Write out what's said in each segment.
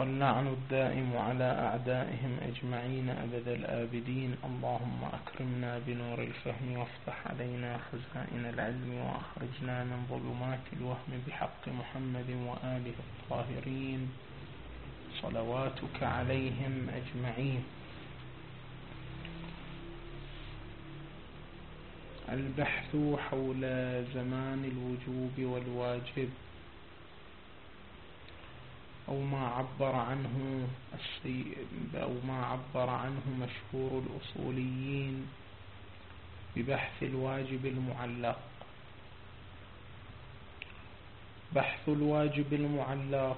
واللعن الدائم على أعدائهم أجمعين أبد الآبدين. اللهم أكرمنا بنور الفهم وافتح علينا خزائن العلم وأخرجنا من ظلمات الوهم بحق محمد وآله الطاهرين صلواتك عليهم أجمعين. البحث حول زمان الوجوب والواجب، أو ما عبر عنه مشهور الأصوليين ببحث الواجب المعلق. بحث الواجب المعلق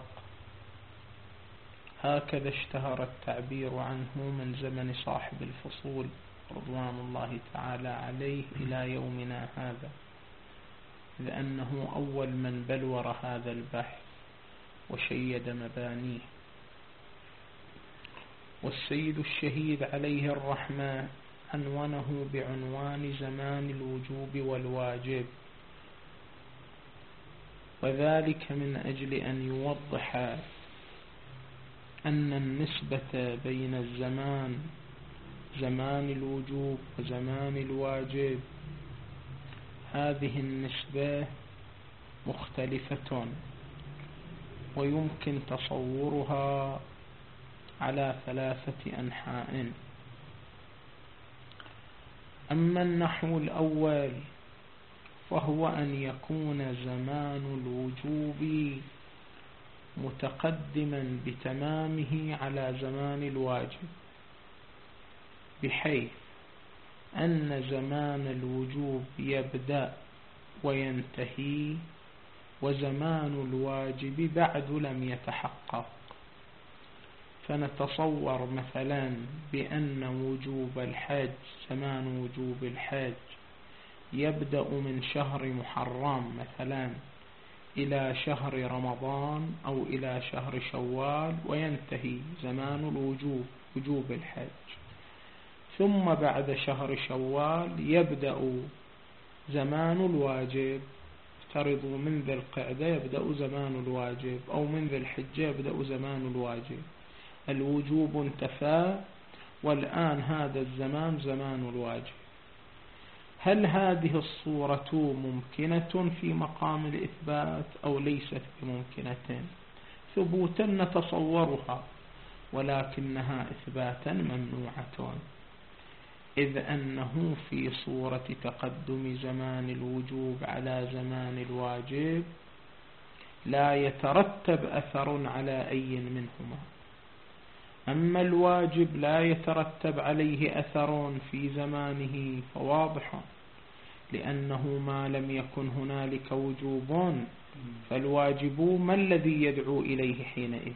هكذا اشتهر التعبير عنه من زمن صاحب الفصول رضوان الله تعالى عليه إلى يومنا هذا، لأنه أول من بلور هذا البحث وشيد مبانيه. والسيد الشهيد عليه الرحمة عنونه بعنوان زمان الوجوب والواجب، وذلك من أجل أن يوضح أن النسبة بين زمان الوجوب وزمان الواجب، هذه النسبة مختلفة ويمكن تصورها على 3 أنحاء. أما النحو الأول فهو أن يكون زمان الوجوب متقدما بتمامه على زمان الواجب، بحيث أن زمان الوجوب يبدأ وينتهي وزمان الواجب بعد لم يتحقق. فنتصور مثلا بأن وجوب الحج، زمان وجوب الحج يبدأ من شهر محرم مثلا إلى شهر رمضان أو إلى شهر شوال، وينتهي زمان الوجوب وجوب الحج. ثم بعد شهر شوال يبدأ زمان الواجب، افترضوا من ذي القعدة يبدأ زمان الواجب، أو من ذي الحجة يبدأ زمان الواجب. الوجوب انتفى والآن هذا الزمان زمان الواجب. هل هذه الصورة ممكنة في مقام الإثبات أو ليست بممكنة؟ ثبوتا نتصورها، ولكنها إثباتا ممنوعة، إذ أنه في صورة تقدم زمان الوجوب على زمان الواجب لا يترتب أثر على أي منهما. أما الواجب لا يترتب عليه أثر في زمانه فواضح، لأنه ما لم يكن هنالك وجوب فالواجب ما الذي يدعو إليه حينئذ؟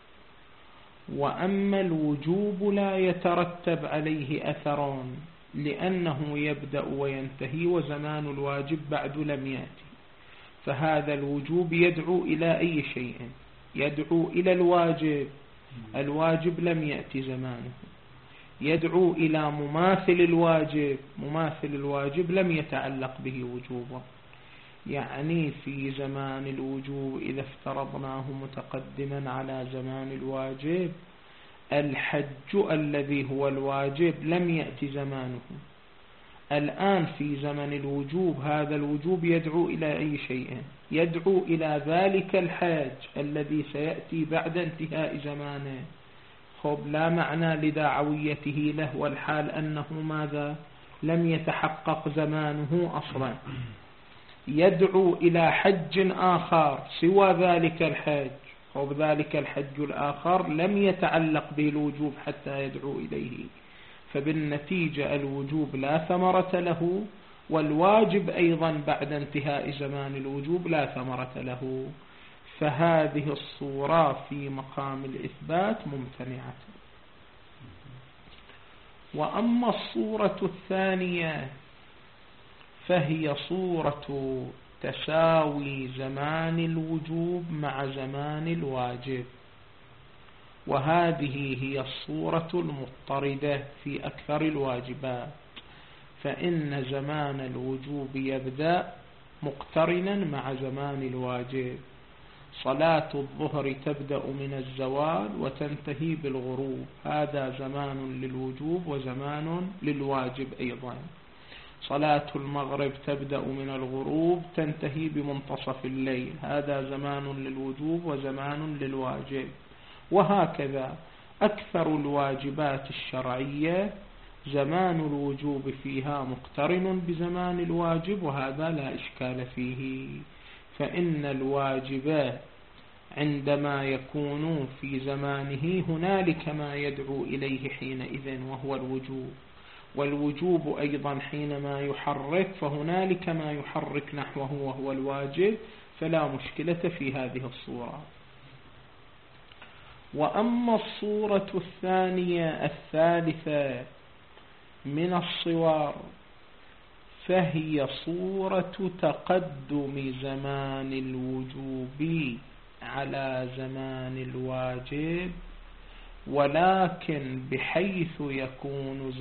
وأما الوجوب لا يترتب عليه أثر لأنه يبدأ وينتهي وزمان الواجب بعد لم يأتي، فهذا الوجوب يدعو إلى أي شيء؟ يدعو إلى الواجب. الواجب لم يأتي زمانه. يدعو إلى مماثل الواجب. مماثل الواجب لم يتعلق به وجوبا. يعني في زمان الوجوب إذا افترضناه متقدما على زمان الواجب، الحج الذي هو الواجب لم يأتي زمانه. الآن في زمن الوجوب هذا الوجوب يدعو إلى أي شيء؟ يدعو إلى ذلك الحج الذي سيأتي بعد انتهاء زمانه. خب لا معنى لدعويته له والحال أنه ماذا؟ لم يتحقق زمانه أصلا. يدعو إلى حج آخر سوى ذلك الحج، وبذلك الحج الآخر لم يتعلق به الوجوب حتى يدعو إليه. فبالنتيجة الوجوب لا ثمرة له، والواجب أيضا بعد انتهاء زمان الوجوب لا ثمرة له. فهذه الصورة في مقام الإثبات ممتنعة. وأما الصورة الثانية فهي صورة تساوي زمان الوجوب مع زمان الواجب، وهذه هي الصورة المضطردة في أكثر الواجبات. فإن زمان الوجوب يبدأ مقترنا مع زمان الواجب، صلاة الظهر تبدأ من الزوال وتنتهي بالغروب، هذا زمان للوجوب وزمان للواجب أيضا. صلاة المغرب تبدأ من الغروب تنتهي بمنتصف الليل، هذا زمان للوجوب وزمان للواجب. وهكذا أكثر الواجبات الشرعية زمان الوجوب فيها مقترن بزمان الواجب، وهذا لا إشكال فيه. فإن الواجب عندما يكون في زمانه هنالك ما يدعو إليه حينئذ وهو الوجوب، والوجوب أيضا حينما يحرك فهنالك ما يحرك نحوه وهو الواجب، فلا مشكلة في هذه الصورة. وأما الصورة الثانية الثالثة من الصور فهي صورة تقدم زمان الوجوب على زمان الواجب، ولكن بحيث يكون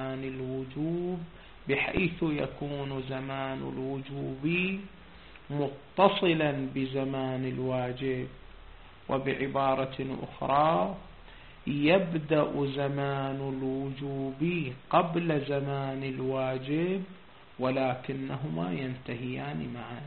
زمان الوجوب متصلا بزمان الواجب. وبعبارة أخرى يبدأ زمان الوجوب قبل زمان الواجب، ولكنهما ينتهيان معا،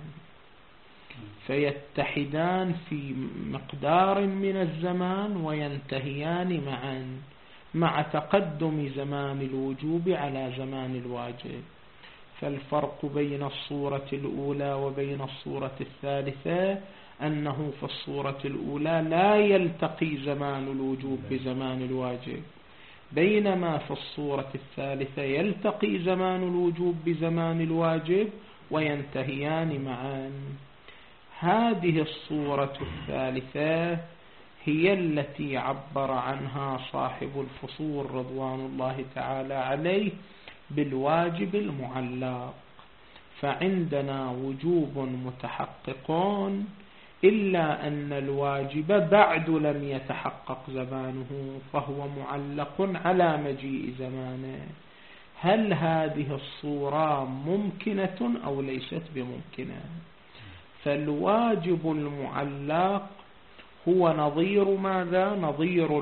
فيتحدان في مقدار من الزمان وينتهيان معا مع تقدم زمان الوجوب على زمان الواجب. فالفرق بين الصورة الأولى وبين الصورة الثالثة أنه في الصورة الأولى لا يلتقي زمان الوجوب بزمان الواجب، بينما في الصورة الثالثة يلتقي زمان الوجوب بزمان الواجب وينتهيان معا. هذه الصورة الثالثة هي التي عبر عنها صاحب الفصول رضوان الله تعالى عليه بالواجب المعلق. فعندنا وجوب متحققون إلا أن الواجب بعد لم يتحقق زمانه فهو معلق على مجيء زمانه. هل هذه الصورة ممكنة أو ليست بممكنة؟ فالواجب المعلق هو نظير ماذا؟ نظير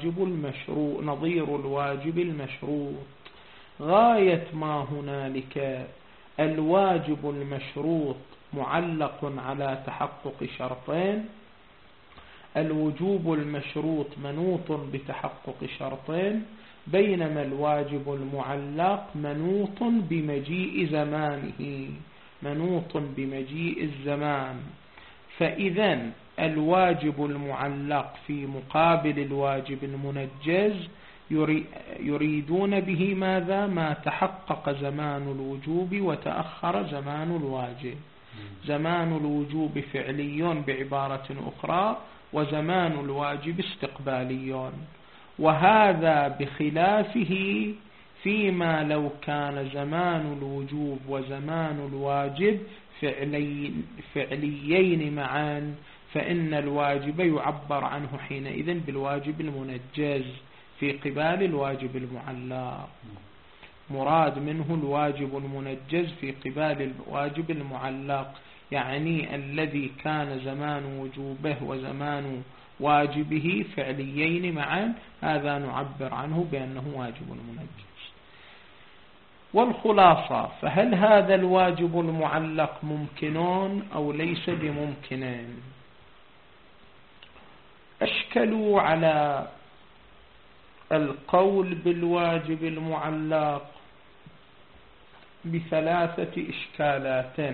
الواجب المشروط. غاية ما هنالك الواجب المشروط معلق على تحقق شرطين، الوجوب المشروط منوط بتحقق شرطين، بينما الواجب المعلق منوط بمجيء زمانه، منوط بمجيء الزمان. فإذا الواجب المعلق في مقابل الواجب المنجز يريدون به ماذا؟ ما تحقق زمان الوجوب وتأخر زمان الواجب. زمان الوجوب فعلي بعبارة أخرى، وزمان الواجب استقبالي. وهذا بخلافه فيما لو كان زمان الوجوب وزمان الواجب فعليين معا، فإن الواجب يعبر عنه حينئذ بالواجب المنجز في قبال الواجب المعلق. مراد منه الواجب المنجز في قبال الواجب المعلق، يعني الذي كان زمان وجوبه وزمان واجبه فعليين معا، هذا نعبر عنه بأنه واجب منجز. والخلاصة، فهل هذا الواجب المعلق ممكنون أو ليس بممكنين؟ أشكلوا على القول بالواجب المعلق بثلاثة إشكالات.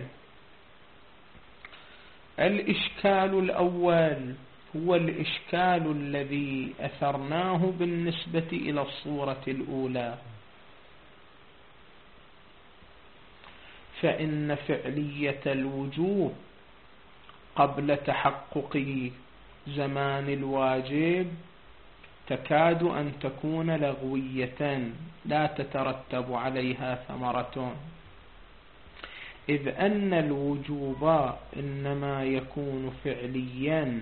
الإشكال الأول هو الإشكال الذي أثرناه بالنسبة إلى الصورة الأولى، فإن فعلية الوجوب قبل تحقق زمان الواجب تكاد أن تكون لغوية لا تترتب عليها ثمرة، إذ أن الوجوب إنما يكون فعليا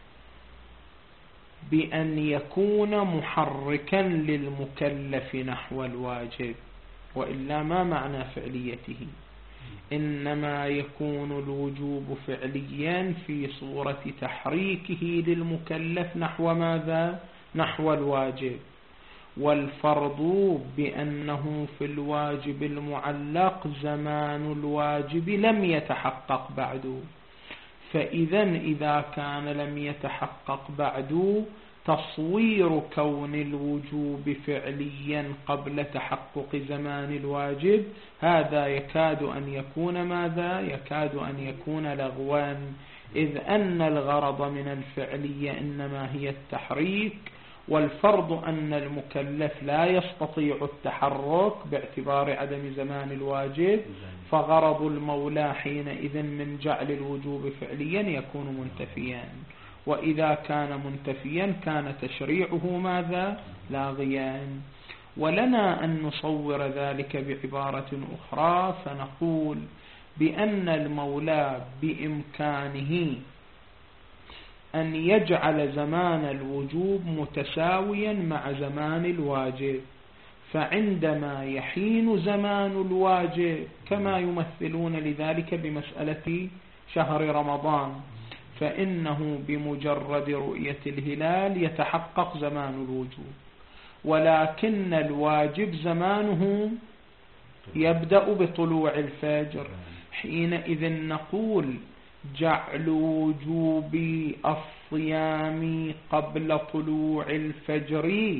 بأن يكون محركا للمكلف نحو الواجب، وإلا ما معنى فعليته؟ إنما يكون الوجوب فعليا في صورة تحريكه للمكلف نحو ماذا؟ نحو الواجب. والفرض بأنه في الواجب المعلق زمان الواجب لم يتحقق بعد. إذا كان لم يتحقق بعد، تصوير كون الوجوب فعليا قبل تحقق زمان الواجب هذا يكاد أن يكون ماذا؟ يكاد أن يكون لغوا، إذ أن الغرض من الفعلية إنما هي التحريك، والفرض أن المكلف لا يستطيع التحرك باعتبار عدم زمان الواجب، فغرض المولى حينئذ من جعل الوجوب فعليا يكون منتفيا. وإذا كان منتفيا كان تشريعه ماذا؟ لاغيا. ولنا أن نصور ذلك بعبارة أخرى فنقول بأن المولى بإمكانه أن يجعل زمان الوجوب متساويا مع زمان الواجب، فعندما يحين زمان الواجب كما يمثلون لذلك بمسألة شهر رمضان، فإنه بمجرد رؤية الهلال يتحقق زمان الوجوب، ولكن الواجب زمانه يبدأ بطلوع الفجر. حينئذ نقول جعل وجوب الصيام قبل طلوع الفجر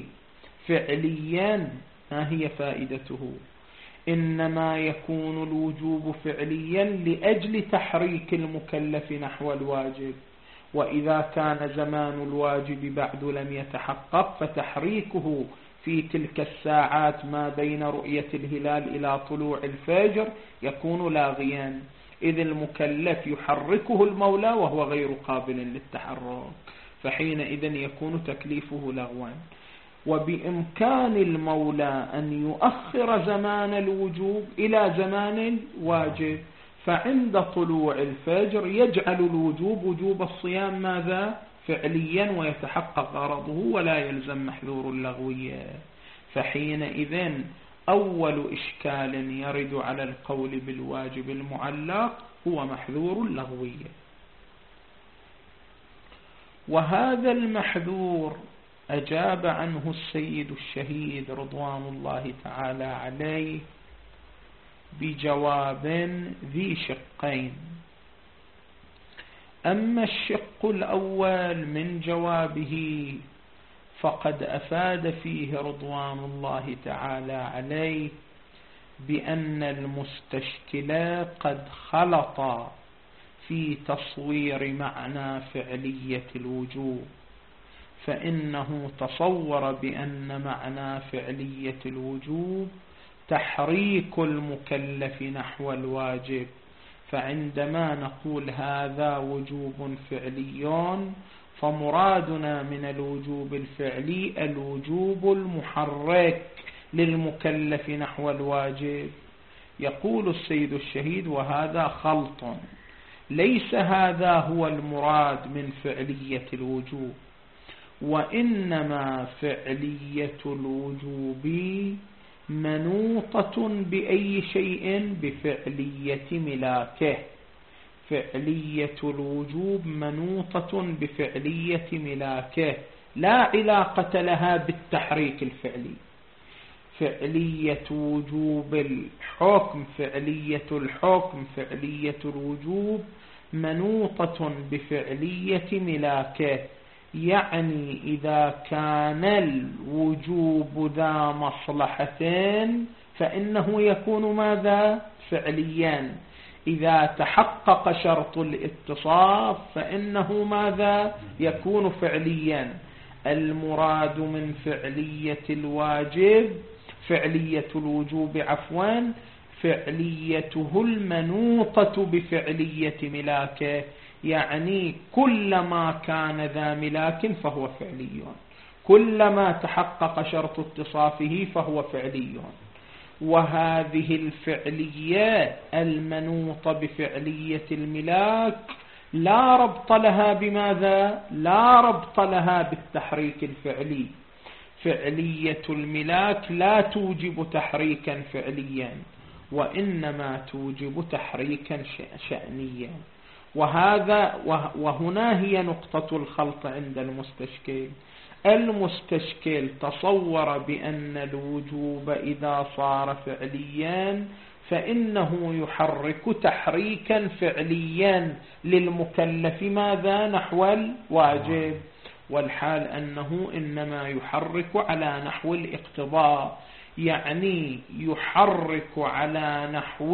فعليا ما هي فائدته؟ إنما يكون الوجوب فعليا لأجل تحريك المكلف نحو الواجب، وإذا كان زمان الواجب بعد لم يتحقق فتحريكه في تلك الساعات ما بين رؤية الهلال إلى طلوع الفجر يكون لاغيا، إذ المكلف يحركه المولى وهو غير قابل للتحرك، فحينئذ يكون تكليفه لغوا. وبإمكان المولى أن يؤخر زمان الوجوب إلى زمان الواجب، فعند طلوع الفجر يجعل الوجوب وجوب الصيام ماذا؟ فعليا، ويتحقق غرضه ولا يلزم محذور اللغوية. فحينئذ أول إشكال يرد على القول بالواجب المعلق هو محذور اللغوية. وهذا المحذور أجاب عنه السيد الشهيد رضوان الله تعالى عليه بجواب ذي شقين. أما الشق الأول من جوابه فقد أفاد فيه رضوان الله تعالى عليه بأن المستشكل قد خلط في تصوير معنى فعلية الوجوب، فإنه تصور بأن معنى فعلية الوجوب تحريك المكلف نحو الواجب، فعندما نقول هذا وجوب فعلي فمرادنا من الوجوب الفعلي الوجوب المحرك للمكلف نحو الواجب. يقول السيد الشهيد وهذا خلط، ليس هذا هو المراد من فعلية الوجوب، وإنما فعلية الوجوب منوطة بأي شيء؟ بفعلية ملاكه. فعلية الوجوب منوطة بفعلية ملاكه، لا علاقة لها بالتحريك الفعلي. فعلية وجوب الحكم، فعلية الحكم، فعلية الوجوب منوطة بفعلية ملاكه، يعني إذا كان الوجوب ذا مصلحتين فإنه يكون ماذا؟ فعليا. إذا تحقق شرط الاتصاف فإنه ماذا؟ يكون فعليا. المراد من فعلية الواجب فعلية الوجوب عفوا فعليته المنوطة بفعلية ملاكه، يعني كلما كان ذا ملاك فهو فعلي، كلما تحقق شرط اتصافه فهو فعلي. وهذه الفعلية المنوطة بفعلية الملاك لا ربط لها بماذا؟ لا ربط لها بالتحريك الفعلي. فعلية الملاك لا توجب تحريكا فعليا، وإنما توجب تحريكا شأنيا. وهنا هي نقطة الخلط عند المستشكل. المستشكل تصور بأن الوجوب إذا صار فعليا فإنه يحرك تحريكا فعليا للمكلف ماذا؟ نحو الواجب، والحال أنه إنما يحرك على نحو الاقتضاء، يعني يحرك على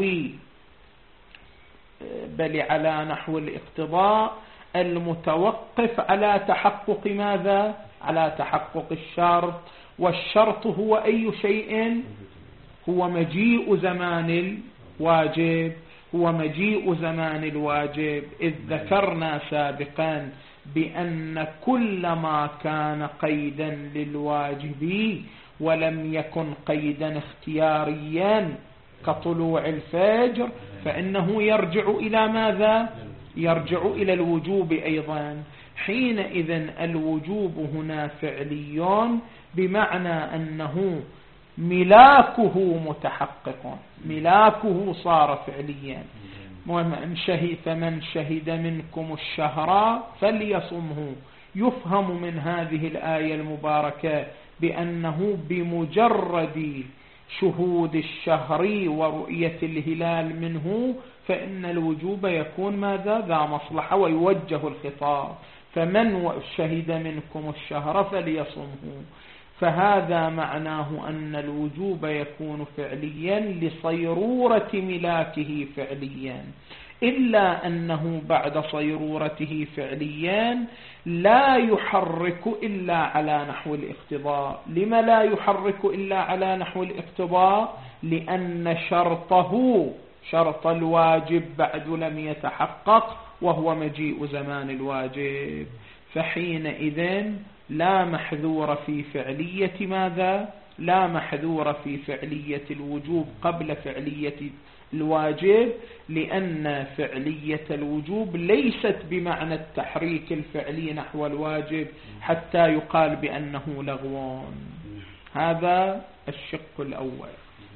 نحو الاقتضاء المتوقف على تحقق ماذا؟ على تحقق الشرط. والشرط هو أي شيء؟ هو مجيء زمان الواجب، هو مجيء زمان الواجب. إذ ذكرنا سابقا بأن كل ما كان قيدا للواجب ولم يكن قيدا اختياريا كطلوع الفجر فإنه يرجع إلى ماذا؟ يرجع إلى الوجوب أيضا. حينئذ الوجوب هنا فعلي بمعنى أنه ملاكه متحقق، ملاكه صار فعليا. فمن شهد منكم الشهر فليصمه. يفهم من هذه الآية المباركة بأنه بمجرد شهود الشهر ورؤية الهلال منه فإن الوجوب يكون ماذا؟ ذا مصلحة، ويوجه الخطاب. فمن شهد منكم الشهر فليصمه. فهذا معناه أن الوجوب يكون فعليا لصيرورة ملاكه فعليا، إلا أنه بعد صيرورته فعليا لا يحرك إلا على نحو الاقتضاء. لما لا يحرك إلا على نحو الاقتضاء؟ لأن شرطه، شرط الواجب، بعد لم يتحقق، وهو مجيء زمان الواجب. فحينئذ لا محذور في فعلية ماذا؟ لا محذور في فعلية الوجوب قبل فعلية الواجب، لأن فعلية الوجوب ليست بمعنى التحريك الفعلي نحو الواجب حتى يقال بأنه لغو. هذا الشق الأول.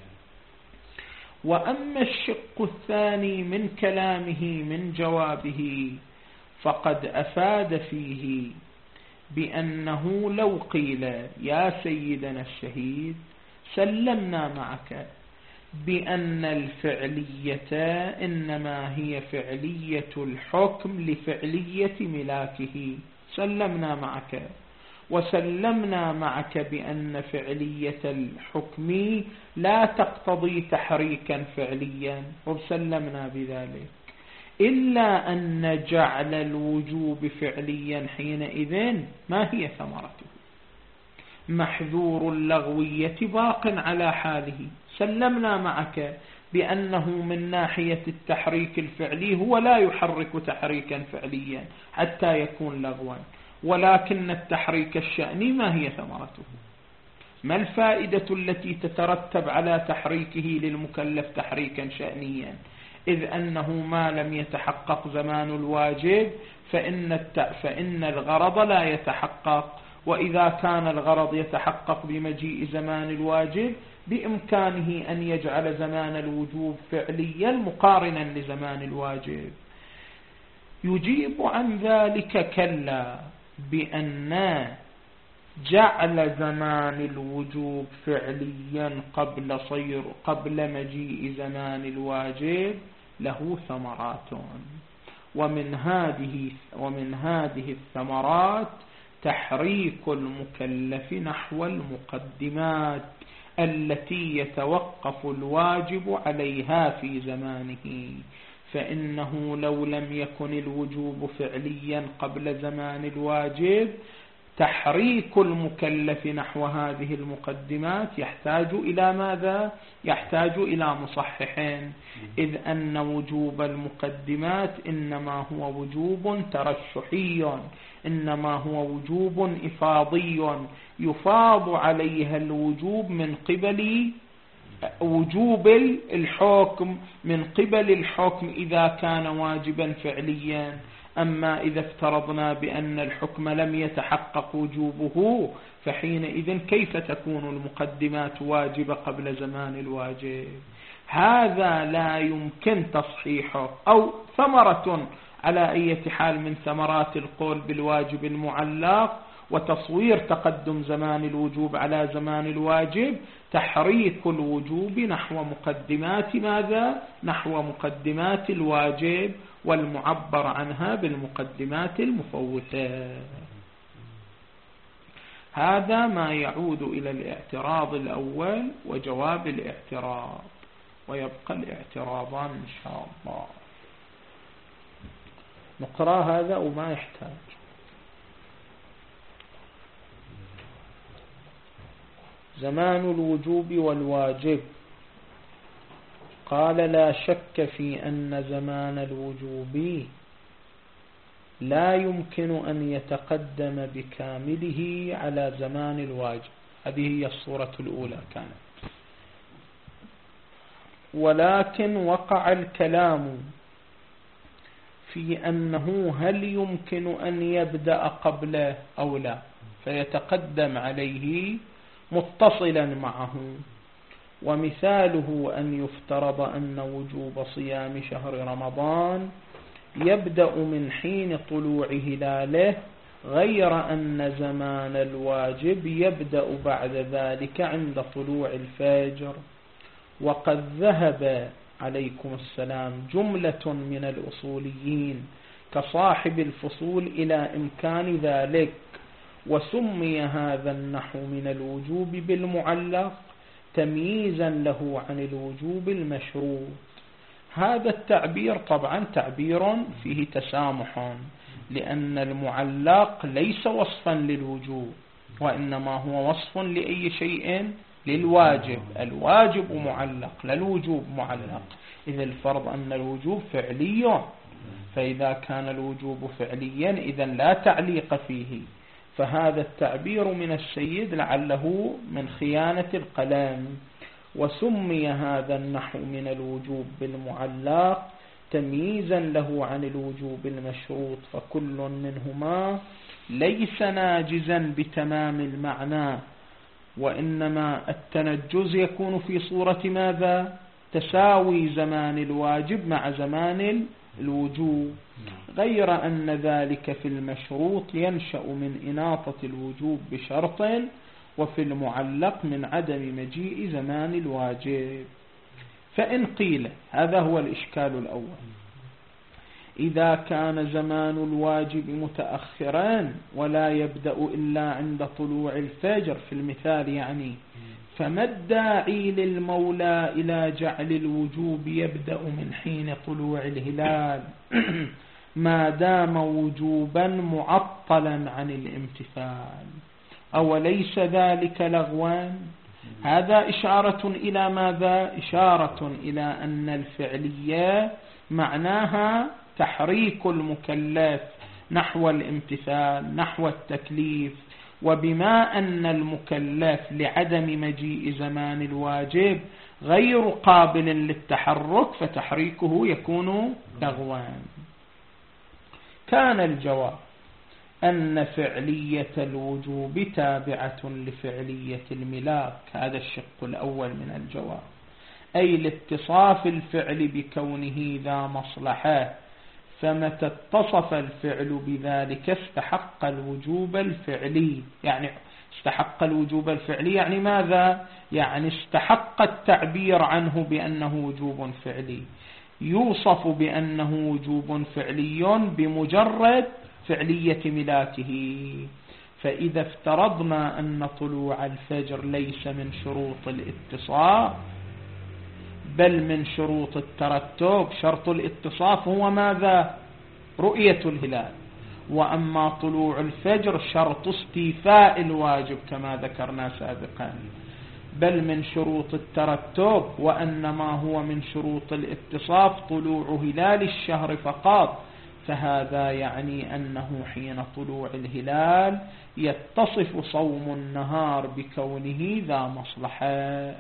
وأما الشق الثاني من كلامه من جوابه فقد أفاد فيه بأنه لو قيل يا سيدنا الشهيد سلمنا معك بأن الفعلية إنما هي فعلية الحكم لفعلية ملاكه، سلمنا معك، وسلمنا معك بأن فعلية الحكم لا تقتضي تحريكا فعليا، وسلمنا بذلك، إلا أن جعل الوجوب فعليا حينئذ ما هي ثمرته؟ محذور اللغوية باق على حاله. سلمنا معك بأنه من ناحية التحريك الفعلي هو لا يحرك تحريكا فعليا حتى يكون لغوا، ولكن التحريك الشأني ما هي ثمرته؟ ما الفائدة التي تترتب على تحريكه للمكلف تحريكا شأنيا؟ إذ أنه ما لم يتحقق زمان الواجب فإن الغرض لا يتحقق، وإذا كان الغرض يتحقق بمجيء زمان الواجب بإمكانه أن يجعل زمان الوجوب فعليا مقارنا لزمان الواجب. يجيب عن ذلك كلا، بأن جعل زمان الوجوب فعليا قبل مجيء زمان الواجب له ثمرات، ومن هذه الثمرات تحريك المكلف نحو المقدمات التي يتوقف الواجب عليها في زمانه، فإنه لو لم يكن الوجوب فعليا قبل زمان الواجب تحريك المكلف نحو هذه المقدمات يحتاج إلى ماذا؟ يحتاج إلى مصححين، إذ أن وجوب المقدمات إنما هو وجوب ترشحي، إنما هو وجوب إفاضي يفاض عليها الوجوب من قبل وجوب الحكم، من قبل الحكم إذا كان واجبا فعليا. أما إذا افترضنا بأن الحكم لم يتحقق وجوبه فحينئذ كيف تكون المقدمات واجبة قبل زمان الواجب؟ هذا لا يمكن تصحيحه، أو ثمرة على أي حال من ثمرات القول بالواجب المعلق وتصوير تقدم زمان الوجوب على زمان الواجب تحريك الوجوب نحو مقدمات ماذا؟ نحو مقدمات الواجب، والمعبر عنها بالمقدمات المفوتة. هذا ما يعود إلى الاعتراض الأول وجواب الاعتراض، ويبقى الاعتراضان إن شاء الله. نقرأ هذا وما يحتاج. زمان الوجوب والواجب. قال لا شك في أن زمان الوجوب لا يمكن أن يتقدم بكامله على زمان الواجب. هذه هي الصورة الأولى كانت، ولكن وقع الكلام في أنه هل يمكن أن يبدأ قبله أو لا، فيتقدم عليه متصلا معه. ومثاله أن يفترض أن وجوب صيام شهر رمضان يبدأ من حين طلوع هلاله، غير أن زمان الواجب يبدأ بعد ذلك عند طلوع الفجر. وقد ذهب عليكم السلام جملة من الأصوليين كصاحب الفصول إلى إمكان ذلك، وسمي هذا النحو من الوجوب بالمعلق تمييزا له عن الوجوب المشروط. هذا التعبير طبعا تعبير فيه تسامح، لأن المعلق ليس وصفا للوجوب، وإنما هو وصف لأي شيء؟ للواجب. الواجب معلق لا الوجوب معلق، إذا الفرض أن الوجوب فعلي، فإذا كان الوجوب فعليا إذا لا تعليق فيه. فهذا التعبير من السيد لعله من خيانة القلم. وسمي هذا النحو من الوجوب بالمعلق تمييزا له عن الوجوب المشروط، فكل منهما ليس ناجزا بتمام المعنى، وإنما التنجز يكون في صورة ماذا؟ تساوي زمان الواجب مع زمان الوجوب، غير أن ذلك في المشروط ينشأ من إناطة الوجوب بشرط، وفي المعلق من عدم مجيء زمان الواجب. فإن قيل، هذا هو الإشكال الأول، إذا كان زمان الواجب متأخرا ولا يبدأ إلا عند طلوع الفجر في المثال يعني، فما الداعي للمولى إلى جعل الوجوب يبدأ من حين طلوع الهلال ما دام وجوبا معطلا عن الامتثال؟ أوليس ذلك لغوا؟ هذا إشارة إلى ماذا؟ إشارة إلى أن الفعلية معناها تحريك المكلف نحو الامتثال نحو التكليف، وبما أن المكلف لعدم مجيء زمان الواجب غير قابل للتحرك فتحريكه يكون لغوا. كان الجواب أن فعلية الوجوب تابعة لفعلية الملاك. هذا الشق الأول من الجواب، أي لاتصاف الفعل بكونه ذا مصلحة، فمتى اتصف الفعل بذلك استحق الوجوب الفعلي. يعني استحق الوجوب الفعلي يعني ماذا؟ يعني استحق التعبير عنه بأنه وجوب فعلي، يوصف بأنه وجوب فعلي بمجرد فعلية ملاكه. فإذا افترضنا أن طلوع الفجر ليس من شروط الاتصاف بل من شروط الترتب، شرط الاتصاف هو ماذا؟ رؤية الهلال، وأما طلوع الفجر شرط استيفاء الواجب كما ذكرنا سابقا، بل من شروط الترتب، وأنما هو من شروط الاتصاف طلوع هلال الشهر فقط، فهذا يعني أنه حين طلوع الهلال يتصف صوم النهار بكونه ذا مصلحة.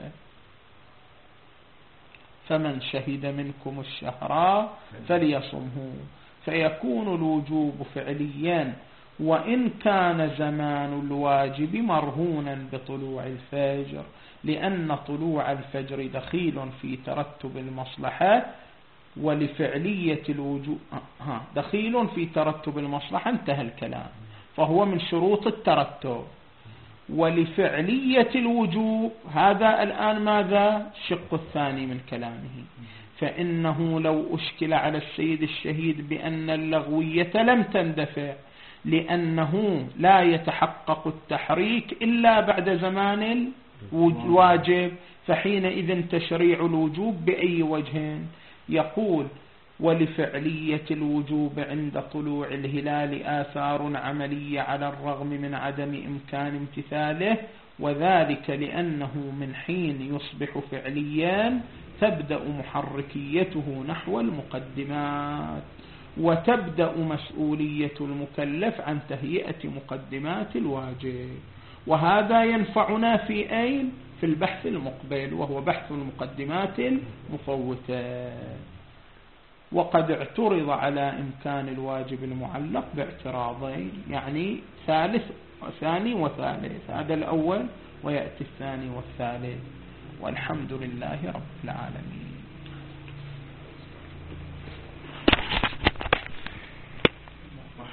فمن شهد منكم الشهر فليصمه، فيكون الوجوب فعليا وإن كان زمان الواجب مرهونا بطلوع الفجر، لأن طلوع الفجر دخيل في ترتب المصلحة ولفعلية الوجوب دخيل في ترتب المصلحة، انتهى الكلام، فهو من شروط الترتب. ولفعلية الوجوب هذا الآن ماذا؟ الشق الثاني من كلامه، فإنه لو أشكل على السيد الشهيد بأن اللغوية لم تندفع لأنه لا يتحقق التحريك إلا بعد زمان الواجب، فحينئذ تشريع الوجوب بأي وجه؟ يقول ولفعلية الوجوب عند طلوع الهلال آثار عملية على الرغم من عدم إمكان امتثاله، وذلك لأنه من حين يصبح فعليا تبدأ محركيته نحو المقدمات، وتبدأ مسؤولية المكلف عن تهيئة مقدمات الواجب. وهذا ينفعنا في أين؟ في البحث المقبل، وهو بحث المقدمات المفوتة. وقد اعترض على إمكان الواجب المعلق باعتراضين، يعني ثاني وثالث، هذا الأول ويأتي الثاني والثالث. والحمد لله رب العالمين.